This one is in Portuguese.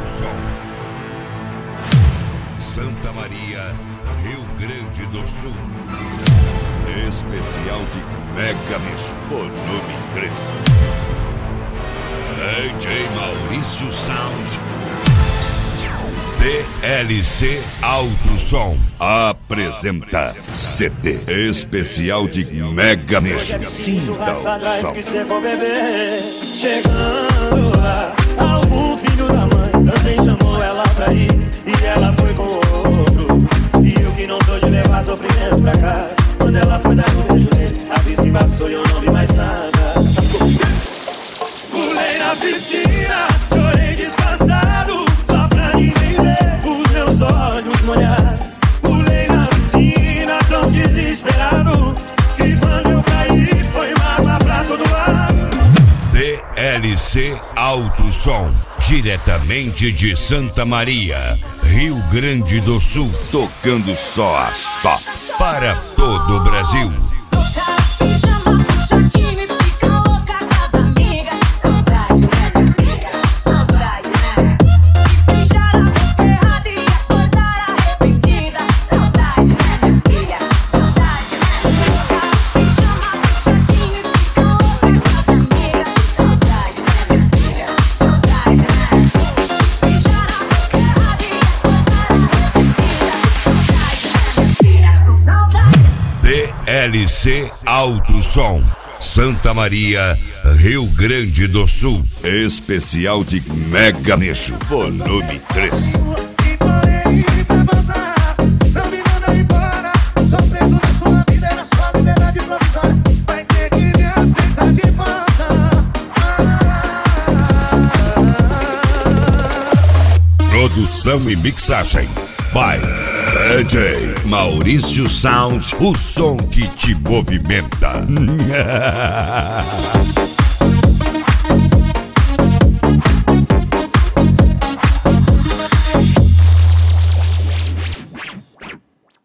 Som. Santa Maria, Rio Grande do Sul. Especial de Mega Mix, volume 3. DJ Maurício Sound. DLC Alto Som apresenta CD especial de Mega Mix. Sinta o som. Que cê for beber, chegando lá, algum filho da mãe também chamou ela pra ir, e ela foi com outro. E eu que não sou de levar sofrimento pra casa, quando ela foi dar um beijo nele, a vista passou e eu não vi mais nada. Pulei na piscina, chorei disfarçado, só pra ninguém ver os meus olhos molhados. Pulei na piscina tão desesperado, que quando eu caí foi mágoa pra todo lado. DLC Alto Som, diretamente de Santa Maria, Rio Grande do Sul, tocando só as top para todo o Brasil. DLC Alto Som, Santa Maria, Rio Grande do Sul. Especial de Mega Mix, volume 3. Produção e mixagem by DJ Maurício Sound, o som que te movimenta.